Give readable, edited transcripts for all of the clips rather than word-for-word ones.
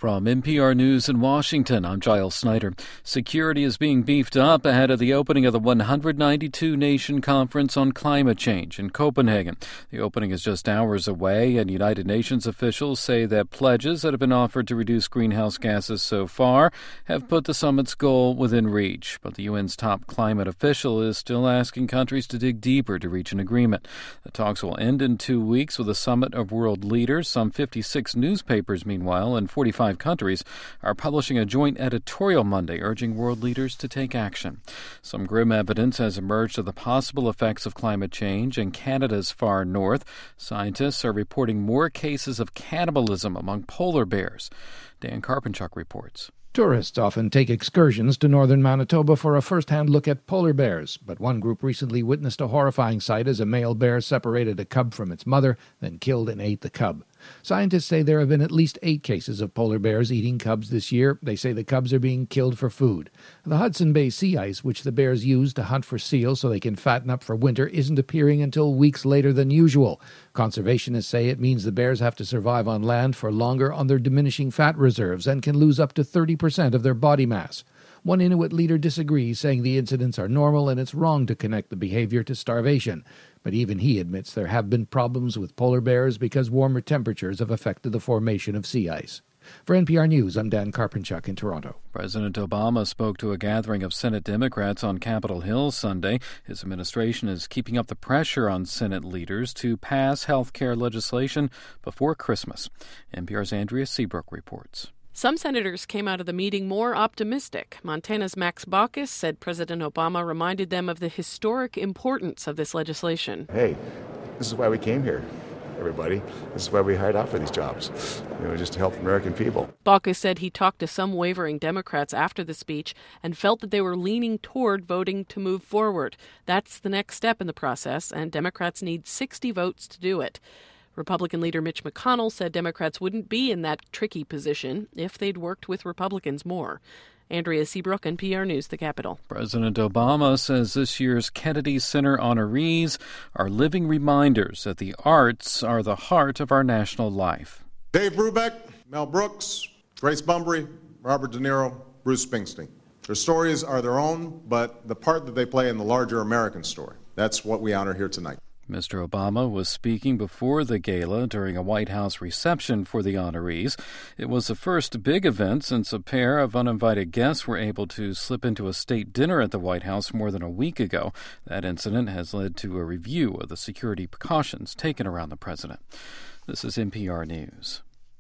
From NPR News in Washington, I'm Giles Snyder. Security is being beefed up ahead of the opening of the 192-nation Conference on Climate Change in Copenhagen. The opening is just hours away, and United Nations officials say that pledges that have been offered to reduce greenhouse gases so far have put the summit's goal within reach. But the UN's top climate official is still asking countries to dig deeper to reach an agreement. The talks will end in 2 weeks with a summit of world leaders. Some 56 newspapers, meanwhile, and 45 countries are publishing a joint editorial Monday urging world leaders to take action. Some grim evidence has emerged of the possible effects of climate change in Canada's far north. Scientists are reporting more cases of cannibalism among polar bears. Dan Karpenchuk reports. Tourists often take excursions to northern Manitoba for a first-hand look at polar bears, but one group recently witnessed a horrifying sight as a male bear separated a cub from its mother, then killed and ate the cub. Scientists say there have been at least 8 cases of polar bears eating cubs this year. They say the cubs are being killed for food. The Hudson Bay sea ice, which the bears use to hunt for seals so they can fatten up for winter, isn't appearing until weeks later than usual. Conservationists say it means the bears have to survive on land for longer on their diminishing fat reserves and can lose up to 30% of their body mass. One Inuit leader disagrees, saying the incidents are normal and it's wrong to connect the behavior to starvation. But even he admits there have been problems with polar bears because warmer temperatures have affected the formation of sea ice. For NPR News, I'm Dan Karpenchuk in Toronto. President Obama spoke to a gathering of Senate Democrats on Capitol Hill Sunday. His administration is keeping up the pressure on Senate leaders to pass health care legislation before Christmas. NPR's Andrea Seabrook reports. Some senators came out of the meeting more optimistic. Montana's Max Baucus said President Obama reminded them of the historic importance of this legislation. Hey, this is why we came here, everybody. This is why we hired out for these jobs, just to help American people. Baucus said he talked to some wavering Democrats after the speech and felt that they were leaning toward voting to move forward. That's the next step in the process, and Democrats need 60 votes to do it. Republican leader Mitch McConnell said Democrats wouldn't be in that tricky position if they'd worked with Republicans more. Andrea Seabrook, NPR News, the Capitol. President Obama says this year's Kennedy Center honorees are living reminders that the arts are the heart of our national life. Dave Brubeck, Mel Brooks, Grace Bumbry, Robert De Niro, Bruce Springsteen. Their stories are their own, but the part that they play in the larger American story, that's what we honor here tonight. Mr. Obama was speaking before the gala during a White House reception for the honorees. It was the first big event since a pair of uninvited guests were able to slip into a state dinner at the White House more than a week ago. That incident has led to a review of the security precautions taken around the president. This is NPR News.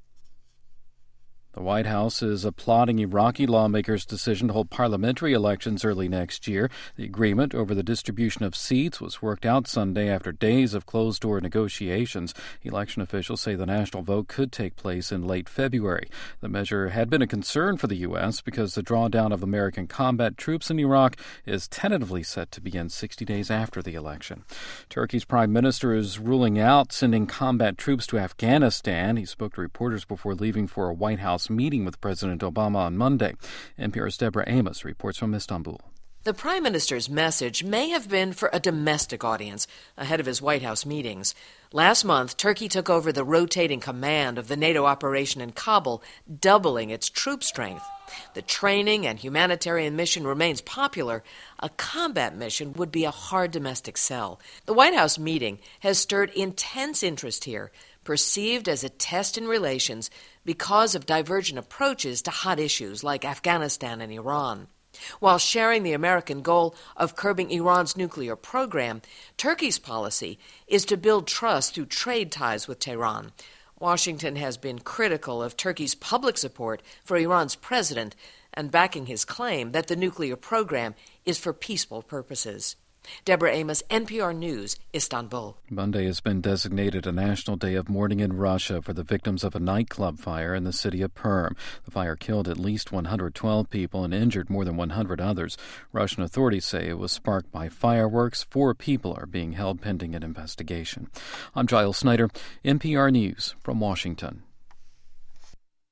The White House is applauding Iraqi lawmakers' decision to hold parliamentary elections early next year. The agreement over the distribution of seats was worked out Sunday after days of closed-door negotiations. Election officials say the national vote could take place in late February. The measure had been a concern for the U.S. because the drawdown of American combat troops in Iraq is tentatively set to begin 60 days after the election. Turkey's prime minister is ruling out sending combat troops to Afghanistan. He spoke to reporters before leaving for a White House meeting with President Obama on Monday. NPR's Deborah Amos reports from Istanbul. The Prime Minister's message may have been for a domestic audience ahead of his White House meetings. Last month, Turkey took over the rotating command of the NATO operation in Kabul, doubling its troop strength. The training and humanitarian mission remains popular. A combat mission would be a hard domestic sell. The White House meeting has stirred intense interest here, perceived as a test in relations because of divergent approaches to hot issues like Afghanistan and Iran. While sharing the American goal of curbing Iran's nuclear program, Turkey's policy is to build trust through trade ties with Tehran. Washington has been critical of Turkey's public support for Iran's president and backing his claim that the nuclear program is for peaceful purposes. Deborah Amos, NPR News, Istanbul. Monday has been designated a national day of mourning in Russia for the victims of a nightclub fire in the city of Perm. The fire killed at least 112 people and injured more than 100 others. Russian authorities say it was sparked by fireworks. 4 people are being held pending an investigation. I'm Giles Snyder, NPR News from Washington.